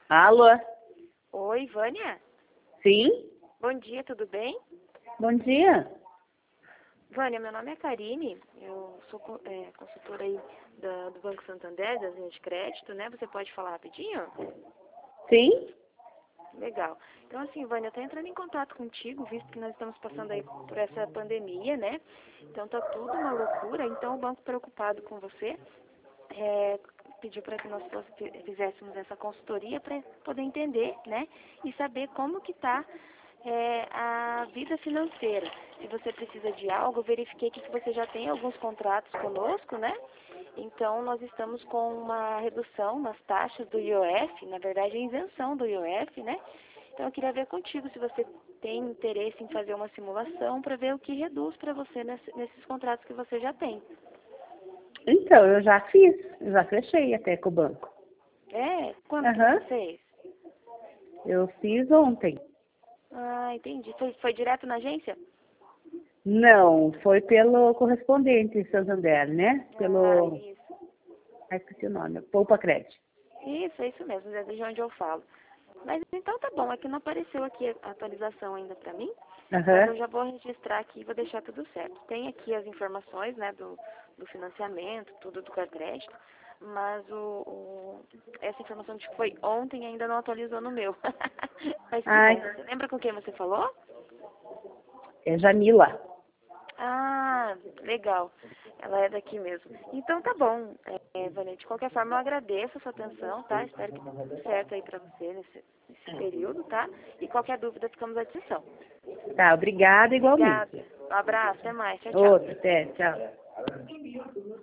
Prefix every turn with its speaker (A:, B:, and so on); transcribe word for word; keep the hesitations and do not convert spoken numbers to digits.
A: Alô?
B: Oi, Vânia?
A: Sim?
B: Bom dia, tudo bem?
A: Bom dia.
B: Vânia, meu nome é Karine, eu sou co- é, consultora aí da- do Banco Santander, das linhas de crédito, né? Você pode falar rapidinho?
A: Sim?
B: Legal. Então, assim, Vânia, eu tô entrando em contato contigo, visto que nós estamos passando aí por essa pandemia, né? Então, tá tudo uma loucura. Então, o banco preocupado com você é, pediu para que nós fosse- fizéssemos essa consultoria para poder entender, né? E saber como que tá é, a vida financeira. Se você precisa de algo, eu verifiquei que você já tem alguns contratos conosco, né? Então, nós estamos com uma redução nas taxas do I O F, na verdade, a isenção do I O F, né? Então, eu queria ver contigo se você tem interesse em fazer uma simulação para ver o que reduz para você nesse- nesses contratos que você já tem.
A: Então, eu já fiz, eu já fechei até com o banco.
B: É? Quando que
A: Aham.
B: você fez?
A: Eu fiz ontem.
B: Ah, entendi. Foi, foi direto na agência?
A: Não, foi pelo correspondente Santander, né?
B: Ah,
A: Pelo.
B: isso.
A: Ah, esqueci o nome. Poupa Crédito.
B: Isso, é isso mesmo, é de onde eu falo. Mas então tá bom, é que não apareceu aqui a atualização ainda pra mim, mas eu
A: Aham.
B: já vou registrar aqui e vou deixar tudo certo. Tem aqui as informações, né, do, do financiamento, tudo do crédito, mas o, o- essa informação de que foi ontem ainda não atualizou no meu. Mas que
A: Ai,
B: bom. Você lembra com quem você falou?
A: é Jamila.
B: Ah, legal. Ela é daqui mesmo. Então tá bom, é, Vânia. De qualquer forma, eu agradeço a sua atenção, tá? Espero que dê tudo certo aí pra você nesse, nesse período, tá? E qualquer dúvida, ficamos à disposição.
A: Tá, obrigada igualmente.
B: Obrigada. Um abraço, até mais. Tchau, tchau.
A: Outro, até, tchau.